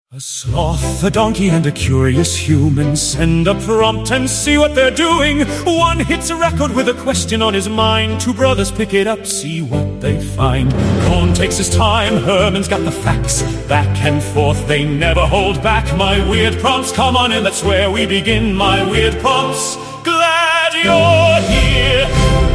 A sloth, a donkey, and a curious human send a prompt and see what they're doing. One hits a record with a question on his mind. Two brothers pick it up, see what they find. Cohn takes his time, Herman's got the facts. Back and forth, they never hold back. My weird prompts, come on in, that's where we begin. My weird prompts, glad you're here.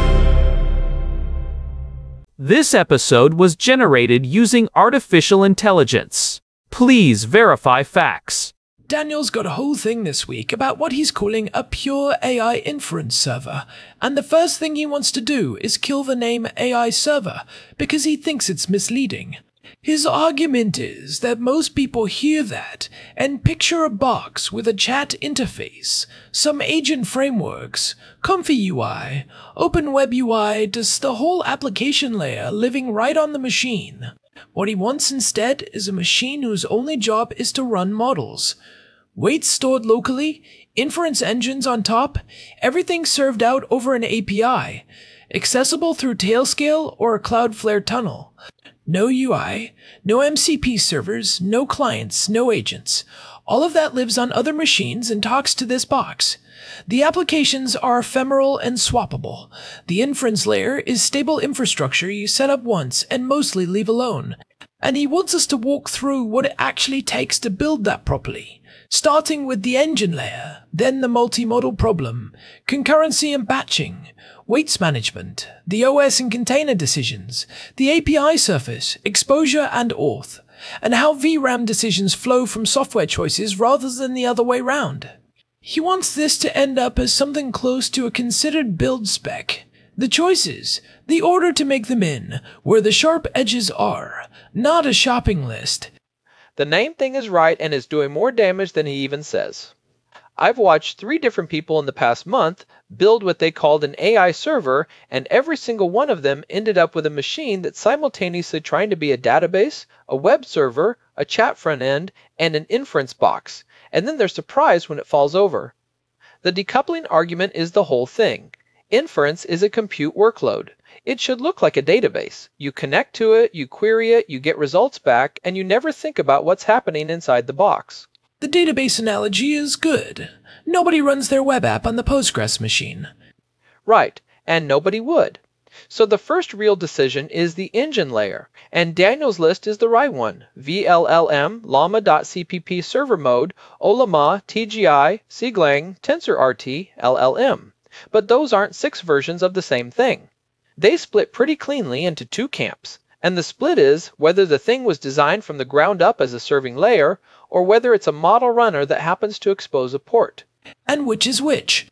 This episode was generated using artificial intelligence. Please verify facts. Daniel's got a whole thing this week about what he's calling a pure AI inference server, and the first thing he wants to do is kill the name AI server because he thinks it's misleading. His argument is that most people hear that and picture a box with a chat interface, some agent frameworks, comfy UI, open web UI, just the whole application layer living right on the machine. What he wants instead is a machine whose only job is to run models. Weights stored locally, inference engines on top, everything served out over an API, accessible through Tailscale or a Cloudflare tunnel. No UI, no MCP servers, no clients, no agents. All of that lives on other machines and talks to this box. The applications are ephemeral and swappable. The inference layer is stable infrastructure you set up once and mostly leave alone. And he wants us to walk through what it actually takes to build that properly. Starting with the engine layer, then the multimodal problem, concurrency and batching, weights management, the OS and container decisions, the API surface, exposure and auth, and how VRAM decisions flow from software choices rather than the other way round. He wants this to end up as something close to a considered build spec. The choices, the order to make them in, where the sharp edges are, not a shopping list. The name thing is right and is doing more damage than he even says. I've watched 3 different people in the past month build what they called an AI server, and every single one of them ended up with a machine that's simultaneously trying to be a database, a web server, a chat front end, and an inference box, and then they're surprised when it falls over. The decoupling argument is the whole thing. Inference is a compute workload. It should look like a database. You connect to it, you query it, you get results back, and you never think about what's happening inside the box. The database analogy is good. Nobody runs their web app on the Postgres machine. Right, and nobody would. So the first real decision is the engine layer, and Daniel's list is the right one. VLLM, Llama.cpp server mode, Ollama, TGI, Cglang, TensorRT, LLM. But those aren't 6 versions of the same thing. They split pretty cleanly into 2 camps, and the split is whether the thing was designed from the ground up as a serving layer, or whether it's a model runner that happens to expose a port. And which is which?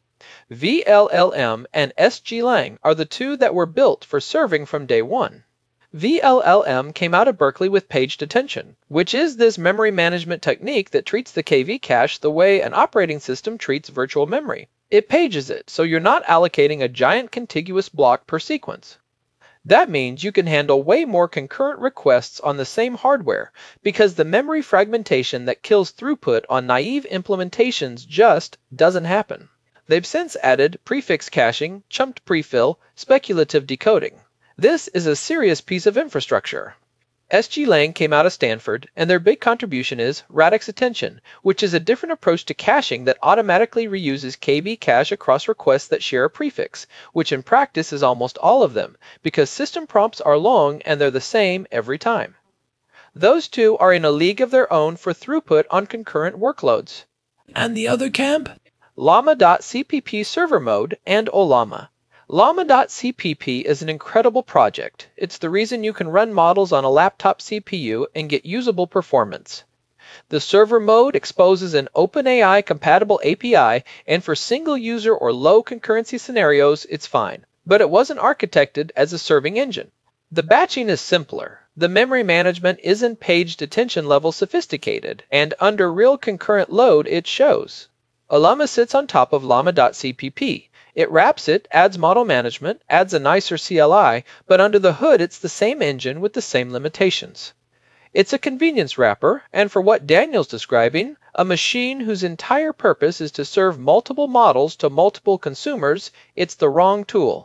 VLLM and SGLang are the 2 that were built for serving from day one. VLLM came out of Berkeley with paged attention, which is this memory management technique that treats the KV cache the way an operating system treats virtual memory. It pages it, so you're not allocating a giant contiguous block per sequence. That means you can handle way more concurrent requests on the same hardware, because the memory fragmentation that kills throughput on naive implementations just doesn't happen. They've since added prefix caching, chumped prefill, speculative decoding. This is a serious piece of infrastructure. SGLang came out of Stanford, and their big contribution is Radix Attention, which is a different approach to caching that automatically reuses KV cache across requests that share a prefix, which in practice is almost all of them, because system prompts are long and they're the same every time. Those 2 are in a league of their own for throughput on concurrent workloads. And the other camp? Llama.cpp server mode and Ollama. Llama.cpp is an incredible project. It's the reason you can run models on a laptop CPU and get usable performance. The server mode exposes an OpenAI compatible API, and for single user or low concurrency scenarios, it's fine. But it wasn't architected as a serving engine. The batching is simpler. The memory management isn't paged attention level sophisticated, and under real concurrent load it shows. Ollama sits on top of Llama.cpp. It wraps it, adds model management, adds a nicer CLI, but under the hood it's the same engine with the same limitations. It's a convenience wrapper, and for what Daniel's describing, a machine whose entire purpose is to serve multiple models to multiple consumers, it's the wrong tool.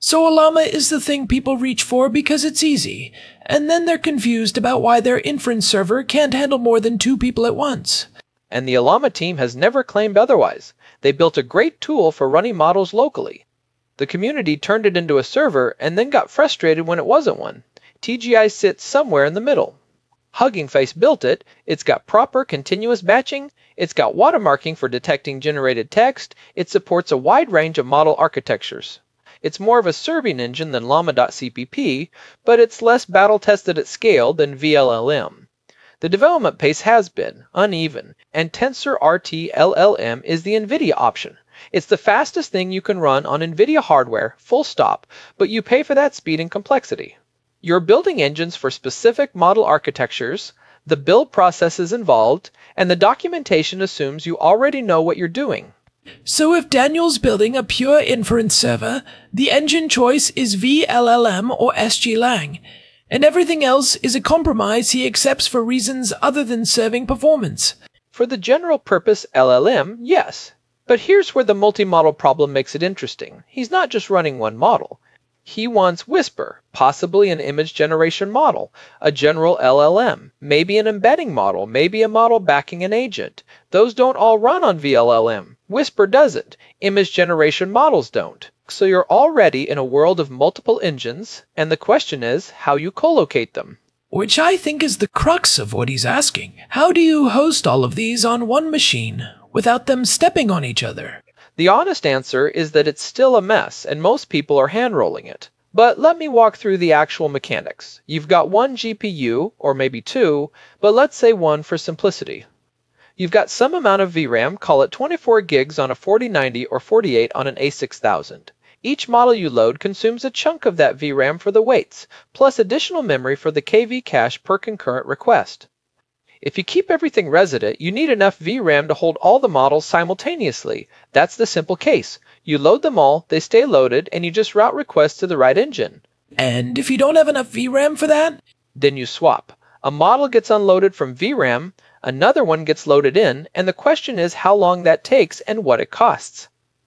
So a llama is the thing people reach for because it's easy, and then they're confused about why their inference server can't handle more than 2 people at once. And the Llama team has never claimed otherwise. They built a great tool for running models locally. The community turned it into a server and then got frustrated when it wasn't one. TGI sits somewhere in the middle. Hugging Face built it. It's got proper continuous batching. It's got watermarking for detecting generated text. It supports a wide range of model architectures. It's more of a serving engine than llama.cpp, but it's less battle-tested at scale than VLLM. The development pace has been uneven, and TensorRT LLM is the NVIDIA option. It's the fastest thing you can run on NVIDIA hardware, full stop, but you pay for that speed and complexity. You're building engines for specific model architectures, the build processes involved, and the documentation assumes you already know what you're doing. So if Daniel's building a pure inference server, the engine choice is VLLM or SGLang, and everything else is a compromise he accepts for reasons other than serving performance. For the general purpose LLM, yes. But here's where the multi-model problem makes it interesting. He's not just running one model. He wants Whisper, possibly an image generation model, a general LLM, maybe an embedding model, maybe a model backing an agent. Those don't all run on VLLM. Whisper doesn't. Image generation models don't. So you're already in a world of multiple engines, and the question is how you collocate them. Which I think is the crux of what he's asking. How do you host all of these on one machine without them stepping on each other? The honest answer is that it's still a mess, and most people are hand-rolling it. But let me walk through the actual mechanics. You've got one GPU, or maybe 2, but let's say 1 for simplicity. You've got some amount of VRAM, call it 24 gigs on a 4090 or 48 on an A6000. Each model you load consumes a chunk of that VRAM for the weights, plus additional memory for the KV cache per concurrent request. If you keep everything resident, you need enough VRAM to hold all the models simultaneously. That's the simple case. You load them all, they stay loaded, and you just route requests to the right engine. And if you don't have enough VRAM for that? Then you swap. A model gets unloaded from VRAM, another one gets loaded in, and the question is how long that takes and what it costs.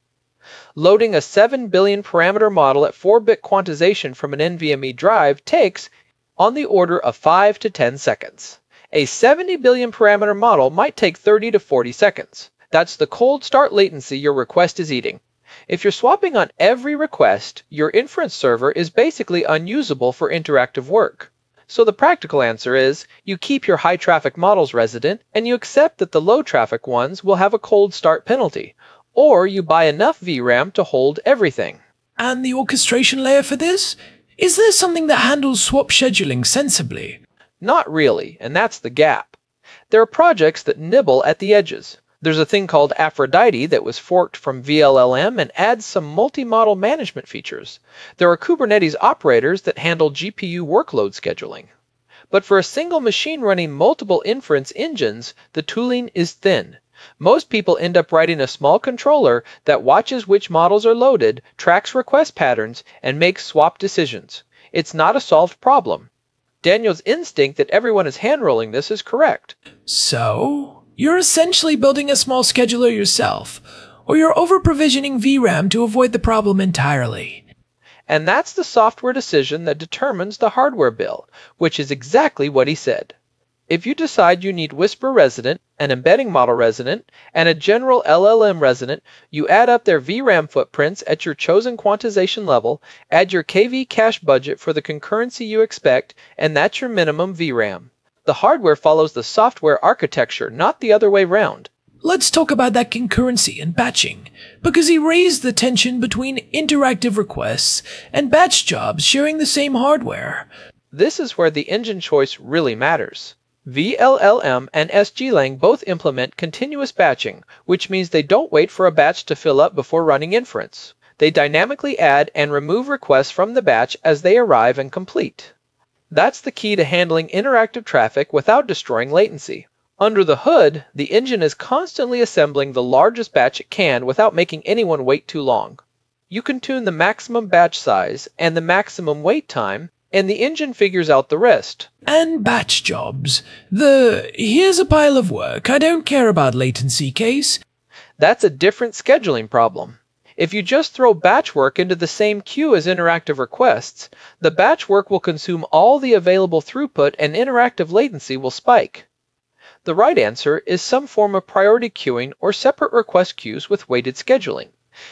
Loading a 7 billion parameter model at 4-bit quantization from an NVMe drive takes on the order of 5 to 10 seconds. A 70 billion parameter model might take 30 to 40 seconds. That's the cold start latency your request is eating. If you're swapping on every request, your inference server is basically unusable for interactive work. So the practical answer is, you keep your high traffic models resident, and you accept that the low traffic ones will have a cold start penalty. Or you buy enough VRAM to hold everything. And the orchestration layer for this? Is there something that handles swap scheduling sensibly? Not really, and that's the gap. There are projects that nibble at the edges. There's a thing called Aphrodite that was forked from VLLM and adds some multi-model management features. There are Kubernetes operators that handle GPU workload scheduling. But for a single machine running multiple inference engines, the tooling is thin. Most people end up writing a small controller that watches which models are loaded, tracks request patterns, and makes swap decisions. It's not a solved problem. Daniel's instinct that everyone is hand-rolling this is correct. So, you're essentially building a small scheduler yourself, or you're over-provisioning VRAM to avoid the problem entirely. And that's the software decision that determines the hardware build, which is exactly what he said. If you decide you need Whisper resident, an embedding model resident, and a general LLM resident, you add up their VRAM footprints at your chosen quantization level, add your KV cache budget for the concurrency you expect, and that's your minimum VRAM. The hardware follows the software architecture, not the other way round. Let's talk about that concurrency and batching, because he raised the tension between interactive requests and batch jobs sharing the same hardware. This is where the engine choice really matters. VLLM and SGLang both implement continuous batching, which means they don't wait for a batch to fill up before running inference. They dynamically add and remove requests from the batch as they arrive and complete. That's the key to handling interactive traffic without destroying latency. Under the hood, the engine is constantly assembling the largest batch it can without making anyone wait too long. You can tune the maximum batch size and the maximum wait time, and the engine figures out the rest. And batch jobs. Here's a pile of work, I don't care about latency case. That's a different scheduling problem. If you just throw batch work into the same queue as interactive requests, the batch work will consume all the available throughput and interactive latency will spike. The right answer is some form of priority queuing or separate request queues with weighted scheduling.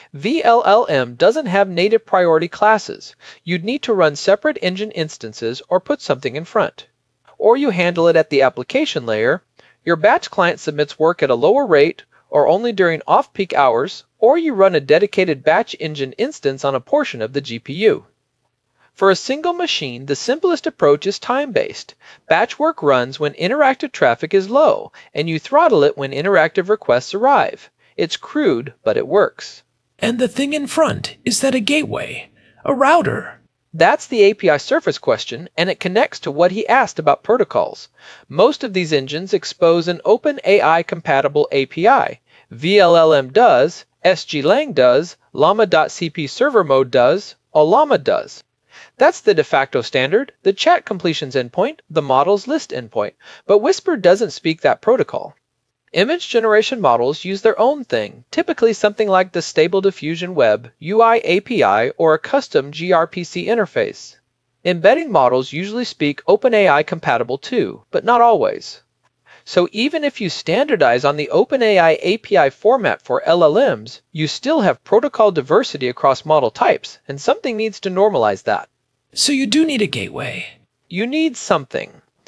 VLLM doesn't have native priority classes. You'd need to run separate engine instances or put something in front. Or you handle it at the application layer. Your batch client submits work at a lower rate or only during off-peak hours, or you run a dedicated batch engine instance on a portion of the GPU. For a single machine, the simplest approach is time-based. Batch work runs when interactive traffic is low, and you throttle it when interactive requests arrive. It's crude, but it works. And the thing in front, is that a gateway? A router? That's the API surface question, and it connects to what he asked about protocols. Most of these engines expose an OpenAI-compatible API. VLLM does, SGLang does, Llama.cp server mode does, Ollama does. That's the de facto standard, the chat completions endpoint, the models list endpoint, but Whisper doesn't speak that protocol. Image generation models use their own thing, typically something like the Stable Diffusion Web, UI API, or a custom gRPC interface. Embedding models usually speak OpenAI compatible too, but not always. So even if you standardize on the OpenAI API format for LLMs, you still have protocol diversity across model types, and something needs to normalize that. So you do need a gateway. You need something.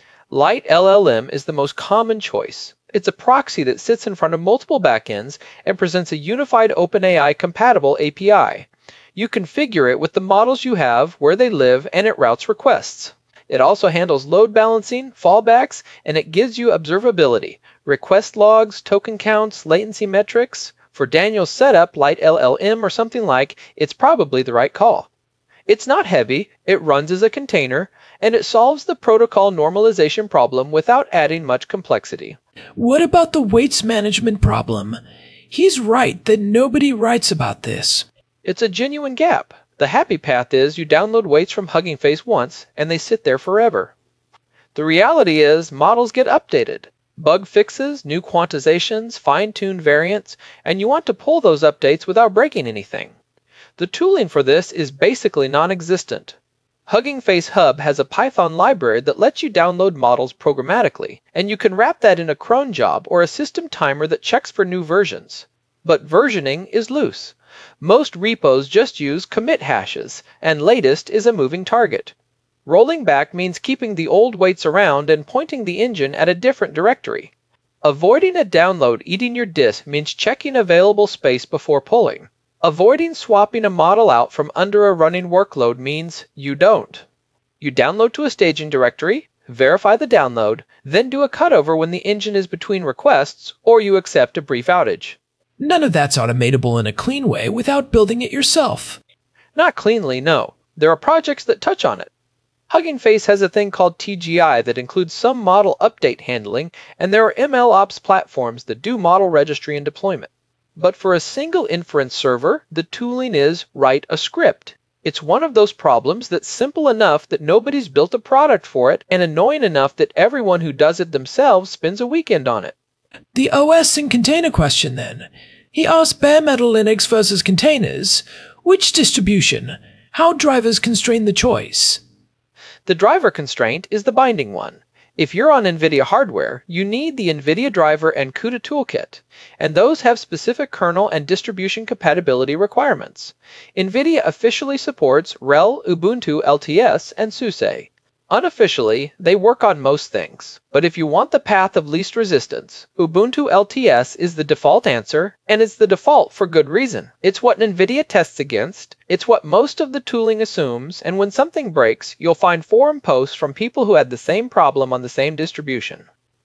LiteLLM is the most common choice. It's a proxy that sits in front of multiple backends and presents a unified OpenAI-compatible API. You configure it with the models you have, where they live, and it routes requests. It also handles load balancing, fallbacks, and it gives you observability, request logs, token counts, latency metrics. For Daniel's setup, LiteLLM or something like, it's probably the right call. It's not heavy, it runs as a container, and it solves the protocol normalization problem without adding much complexity. What about the weights management problem? He's right that nobody writes about this. It's a genuine gap. The happy path is you download weights from Hugging Face once, and they sit there forever. The reality is models get updated. Bug fixes, new quantizations, fine-tuned variants, and you want to pull those updates without breaking anything. The tooling for this is basically non-existent. Hugging Face Hub has a Python library that lets you download models programmatically, and you can wrap that in a cron job or a system timer that checks for new versions. But versioning is loose. Most repos just use commit hashes, and latest is a moving target. Rolling back means keeping the old weights around and pointing the engine at a different directory. Avoiding a download eating your disk means checking available space before pulling. Avoiding swapping a model out from under a running workload means you don't. You download to a staging directory, verify the download, then do a cutover when the engine is between requests, or you accept a brief outage. None of that's automatable in a clean way without building it yourself. Not cleanly, no. There are projects that touch on it. Hugging Face has a thing called TGI that includes some model update handling, and there are MLOps platforms that do model registry and deployment. But for a single inference server, the tooling is write a script. It's one of those problems that's simple enough that nobody's built a product for it, and annoying enough that everyone who does it themselves spends a weekend on it. The OS and container question, then. He asked bare metal Linux versus containers. Which distribution? How drivers constrain the choice? The driver constraint is the binding one. If you're on NVIDIA hardware, you need the NVIDIA driver and CUDA toolkit, and those have specific kernel and distribution compatibility requirements. NVIDIA officially supports RHEL, Ubuntu LTS, and SUSE. Unofficially, they work on most things, but if you want the path of least resistance, Ubuntu LTS is the default answer, and it's the default for good reason. It's what NVIDIA tests against, it's what most of the tooling assumes, and when something breaks, you'll find forum posts from people who had the same problem on the same distribution.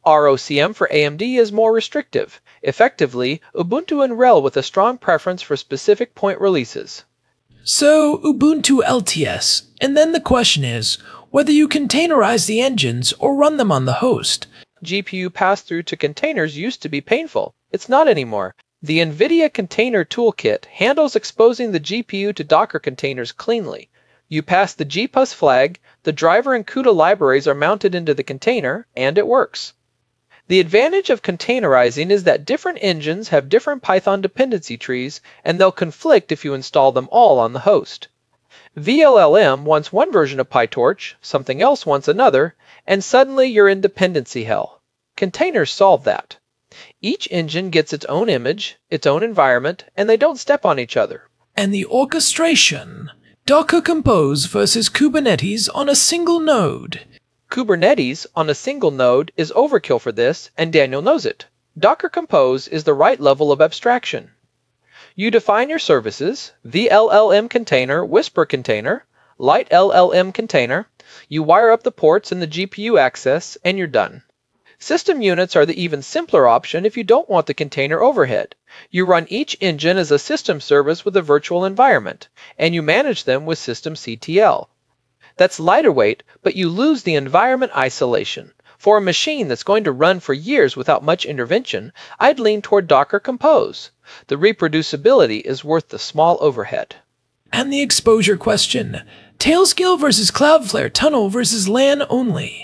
ROCm for AMD is more restrictive, effectively Ubuntu and RHEL with a strong preference for specific point releases. So, Ubuntu LTS, and then the question is, whether you containerize the engines or run them on the host. GPU pass-through to containers used to be painful. It's not anymore. The NVIDIA Container Toolkit handles exposing the GPU to Docker containers cleanly. You pass the GPUS flag, the driver and CUDA libraries are mounted into the container, and it works. The advantage of containerizing is that different engines have different Python dependency trees, and they'll conflict if you install them all on the host. VLLM wants one version of PyTorch, something else wants another, and suddenly you're in dependency hell. Containers solve that. Each engine gets its own image, its own environment, and they don't step on each other. And the orchestration. Docker Compose versus Kubernetes on a single node. Kubernetes on a single node is overkill for this, and Daniel knows it. Docker Compose is the right level of abstraction. You define your services, VLLM container, Whisper container, Light LLM container, you wire up the ports and the GPU access, and you're done. System units are the even simpler option if you don't want the container overhead. You run each engine as a system service with a virtual environment, and you manage them with systemctl. That's lighter weight, but you lose the environment isolation. For a machine that's going to run for years without much intervention, I'd lean toward Docker Compose. The reproducibility is worth the small overhead. And the exposure question. Tailscale versus Cloudflare Tunnel versus LAN only.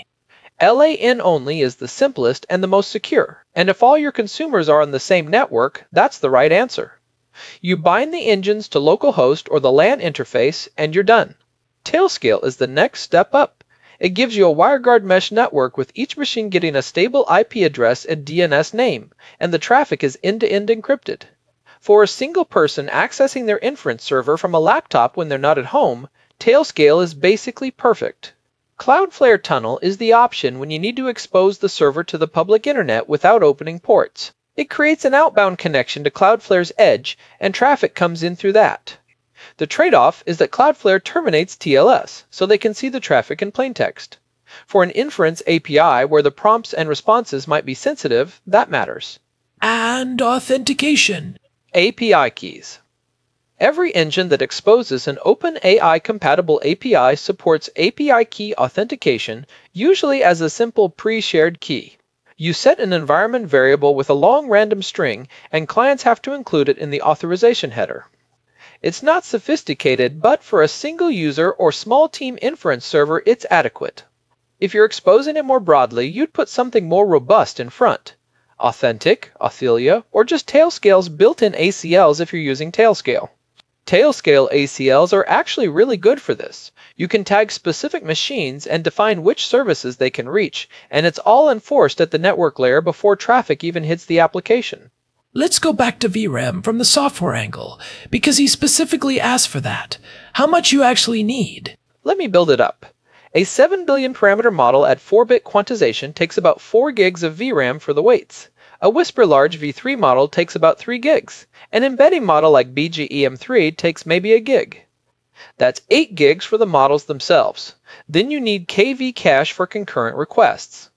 LAN only is the simplest and the most secure, and if all your consumers are on the same network, that's the right answer. You bind the engines to localhost or the LAN interface, and you're done. Tailscale is the next step up. It gives you a WireGuard mesh network with each machine getting a stable IP address and DNS name, and the traffic is end-to-end encrypted. For a single person accessing their inference server from a laptop when they're not at home, Tailscale is basically perfect. Cloudflare Tunnel is the option when you need to expose the server to the public internet without opening ports. It creates an outbound connection to Cloudflare's edge, and traffic comes in through that. The trade-off is that Cloudflare terminates TLS, so they can see the traffic in plaintext. For an inference API where the prompts and responses might be sensitive, that matters. And authentication. API keys. Every engine that exposes an OpenAI-compatible API supports API key authentication, usually as a simple pre-shared key. You set an environment variable with a long random string, and clients have to include it in the authorization header. It's not sophisticated, but for a single user or small team inference server, it's adequate. If you're exposing it more broadly, you'd put something more robust in front. Authentic, Authelia, or just Tailscale's built-in ACLs if you're using Tailscale. Tailscale ACLs are actually really good for this. You can tag specific machines and define which services they can reach, and it's all enforced at the network layer before traffic even hits the application. Let's go back to VRAM from the software angle, because he specifically asked for that. How much you actually need? Let me build it up. A 7 billion parameter model at 4-bit quantization takes about 4 gigs of VRAM for the weights. A Whisper Large v3 model takes about 3 gigs. An embedding model like BGEM3 takes maybe a gig. That's 8 gigs for the models themselves. Then you need KV cache for concurrent requests.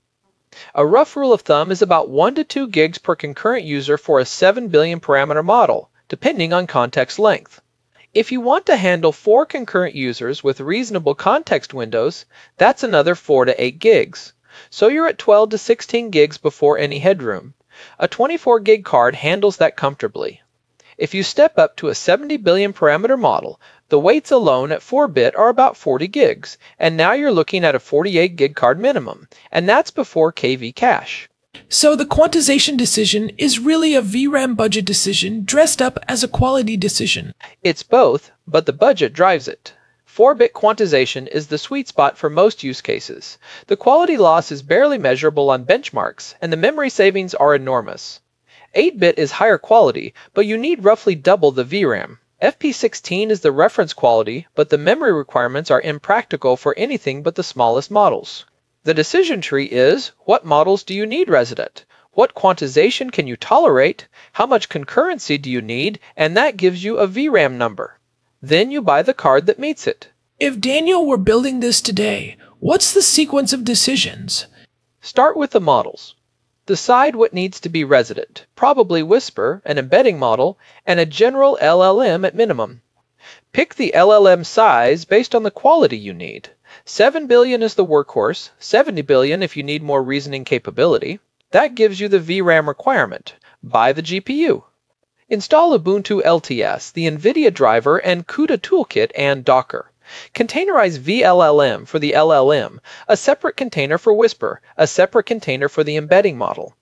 A rough rule of thumb is about 1 to 2 gigs per concurrent user for a 7 billion parameter model, depending on context length. If you want to handle 4 concurrent users with reasonable context windows, that's another 4 to 8 gigs. So you're at 12 to 16 gigs before any headroom. A 24 gig card handles that comfortably. If you step up to a 70 billion parameter model, the weights alone at 4-bit are about 40 gigs, and now you're looking at a 48 gig card minimum, and that's before KV cache. So the quantization decision is really a VRAM budget decision dressed up as a quality decision. It's both, but the budget drives it. 4-bit quantization is the sweet spot for most use cases. The quality loss is barely measurable on benchmarks, and the memory savings are enormous. 8-bit is higher quality, but you need roughly double the VRAM. FP16 is the reference quality, but the memory requirements are impractical for anything but the smallest models. The decision tree is, what models do you need resident? What quantization can you tolerate? How much concurrency do you need? And that gives you a VRAM number. Then you buy the card that meets it. If Daniel were building this today, what's the sequence of decisions? Start with the models. Decide what needs to be resident, probably Whisper, an embedding model, and a general LLM at minimum. Pick the LLM size based on the quality you need. 7 billion is the workhorse, 70 billion if you need more reasoning capability. That gives you the VRAM requirement. Buy the GPU. Install Ubuntu LTS, the NVIDIA driver, and CUDA toolkit and Docker. Containerize VLLM for the LLM, a separate container for Whisper, a separate container for the embedding model.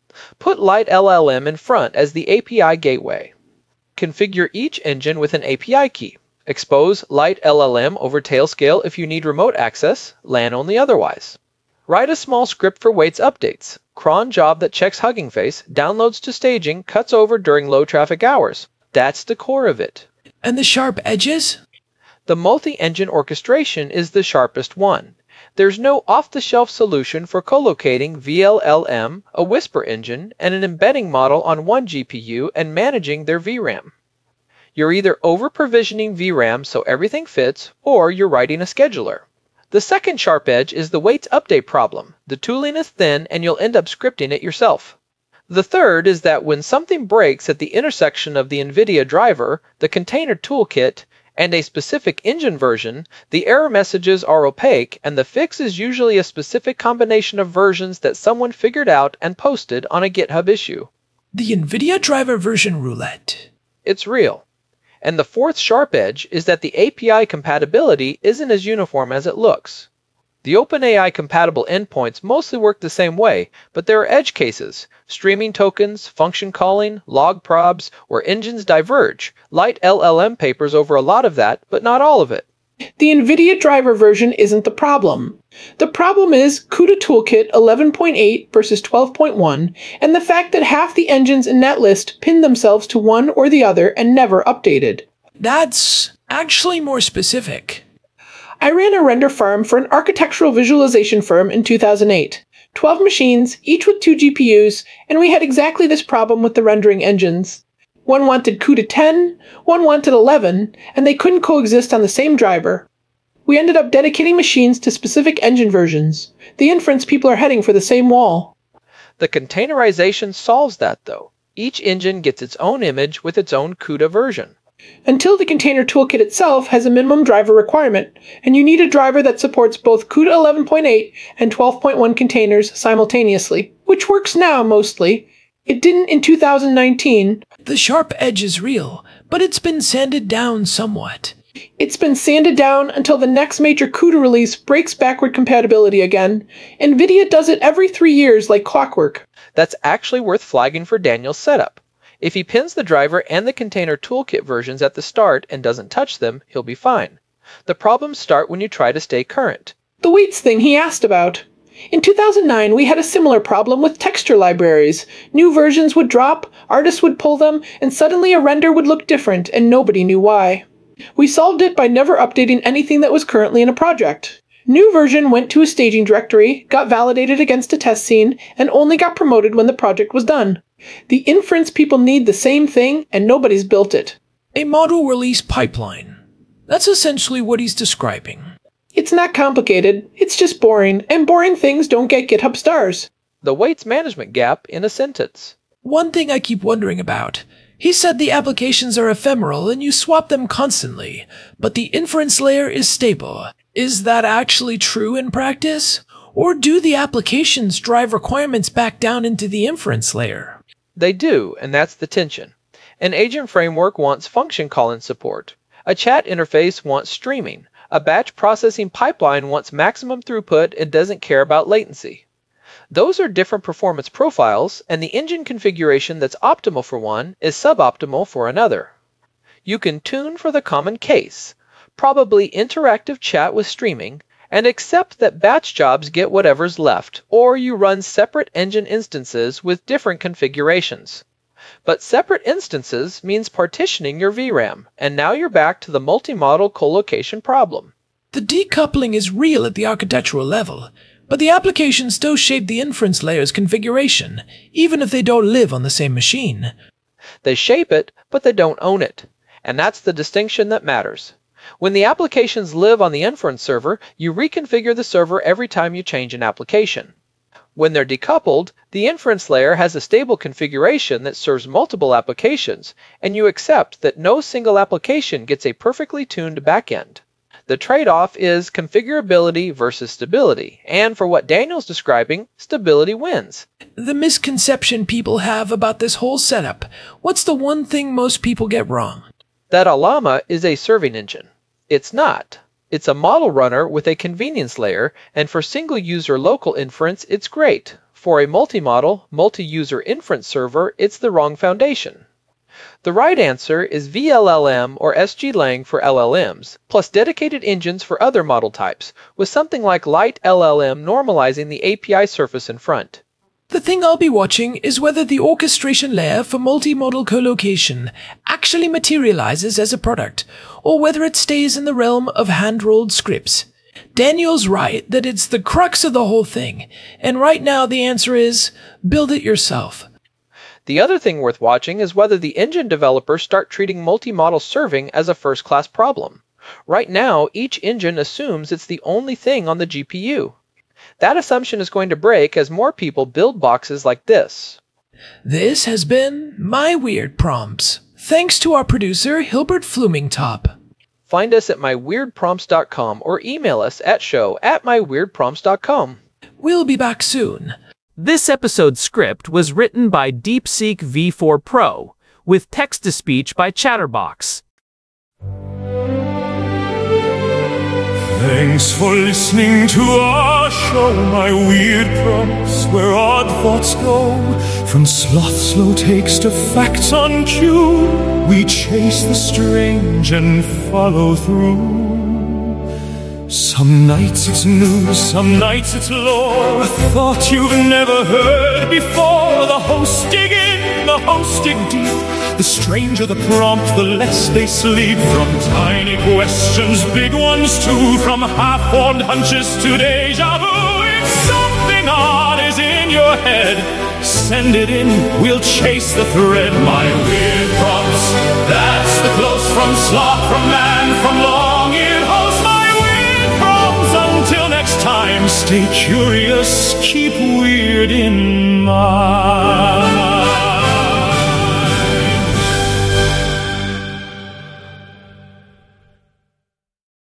Put LiteLLM in front as the API gateway. Configure each engine with an API key. Expose LiteLLM over Tailscale if you need remote access, LAN only otherwise. Write a small script for weights updates. Cron job that checks Hugging Face, downloads to staging, cuts over during low traffic hours. That's the core of it. And the sharp edges? The multi-engine orchestration is the sharpest one. There's no off-the-shelf solution for co-locating VLLM, a Whisper engine, and an embedding model on one GPU and managing their VRAM. You're either over-provisioning VRAM so everything fits, or you're writing a scheduler. The second sharp edge is the weights update problem. The tooling is thin and you'll end up scripting it yourself. The third is that when something breaks at the intersection of the NVIDIA driver, the container toolkit, and a specific engine version, the error messages are opaque and the fix is usually a specific combination of versions that someone figured out and posted on a GitHub issue. The NVIDIA driver version roulette. It's real. And the fourth sharp edge is that the API compatibility isn't as uniform as it looks. The OpenAI compatible endpoints mostly work the same way, but there are edge cases, streaming tokens, function calling, log probs, where engines diverge. LiteLLM papers over a lot of that, but not all of it. The NVIDIA driver version isn't the problem. The problem is CUDA Toolkit 11.8 versus 12.1, and the fact that half the engines in that list pinned themselves to one or the other and never updated. That's actually more specific. I ran a render farm for an architectural visualization firm in 2008. 12 machines, each with 2 GPUs, and we had exactly this problem with the rendering engines. One wanted CUDA 10, one wanted 11, and they couldn't coexist on the same driver. We ended up dedicating machines to specific engine versions. The inference people are heading for the same wall. The containerization solves that, though. Each engine gets its own image with its own CUDA version. Until the container toolkit itself has a minimum driver requirement, and you need a driver that supports both CUDA 11.8 and 12.1 containers simultaneously, which works now mostly. It didn't in 2019. The sharp edge is real, but it's been sanded down somewhat. It's been sanded down until the next major CUDA release breaks backward compatibility again. NVIDIA does it every 3 years like clockwork. That's actually worth flagging for Daniel's setup. If he pins the driver and the container toolkit versions at the start and doesn't touch them, he'll be fine. The problems start when you try to stay current. The weights thing he asked about. In 2009, we had a similar problem with texture libraries. New versions would drop, artists would pull them, and suddenly a render would look different, and nobody knew why. We solved it by never updating anything that was currently in a project. New version went to a staging directory, got validated against a test scene, and only got promoted when the project was done. The inference people need the same thing, and nobody's built it. A model release pipeline. That's essentially what he's describing. It's not complicated, it's just boring, and boring things don't get GitHub stars. The weights management gap in a sentence. One thing I keep wondering about. He said the applications are ephemeral and you swap them constantly, but the inference layer is stable. Is that actually true in practice? Or do the applications drive requirements back down into the inference layer? They do, and that's the tension. An agent framework wants function calling support. A chat interface wants streaming. A batch processing pipeline wants maximum throughput and doesn't care about latency. Those are different performance profiles, and the engine configuration that's optimal for one is suboptimal for another. You can tune for the common case, probably interactive chat with streaming, and accept that batch jobs get whatever's left, or you run separate engine instances with different configurations. But separate instances means partitioning your VRAM, and now you're back to the multi-model colocation problem. The decoupling is real at the architectural level, but the applications still shape the inference layer's configuration, even if they don't live on the same machine. They shape it, but they don't own it. And that's the distinction that matters. When the applications live on the inference server, you reconfigure the server every time you change an application. When they're decoupled, the inference layer has a stable configuration that serves multiple applications, and you accept that no single application gets a perfectly tuned backend. The trade-off is configurability versus stability, and for what Daniel's describing, stability wins. The misconception people have about this whole setup, what's the one thing most people get wrong? That Llama is a serving engine. It's not. It's a model runner with a convenience layer, and for single-user local inference, it's great. For a multi-model, multi-user inference server, it's the wrong foundation. The right answer is VLLM or SGLang for LLMs, plus dedicated engines for other model types, with something like Light LLM normalizing the API surface in front. The thing I'll be watching is whether the orchestration layer for multi-model colocation actually materializes as a product, or whether it stays in the realm of hand-rolled scripts. Daniel's right that it's the crux of the whole thing, and right now the answer is build it yourself. The other thing worth watching is whether the engine developers start treating multi-model serving as a first-class problem. Right now, each engine assumes it's the only thing on the GPU. That assumption is going to break as more people build boxes like this. This has been My Weird Prompts. Thanks to our producer, Hilbert Flumingtop. Find us at myweirdprompts.com or email us at show@myweirdprompts.com. We'll be back soon. This episode's script was written by DeepSeek V4 Pro, with text-to-speech by Chatterbox. Thanks for listening to our show, My Weird Prompts, where odd thoughts go. From sloth slow takes to facts on cue, we chase the strange and follow through. Some nights it's news, some nights it's lore, a thought you've never heard before. The hosts dig in, the hosts dig deep. The stranger the prompt, the less they sleep. From tiny questions, big ones too, from half-formed hunches to deja vu. If something odd is in your head, send it in, we'll chase the thread. My Weird Prompts, that's the close from sloth, from man, from long-eared host. My Weird Prompts, until next time, stay curious, keep weird in mind.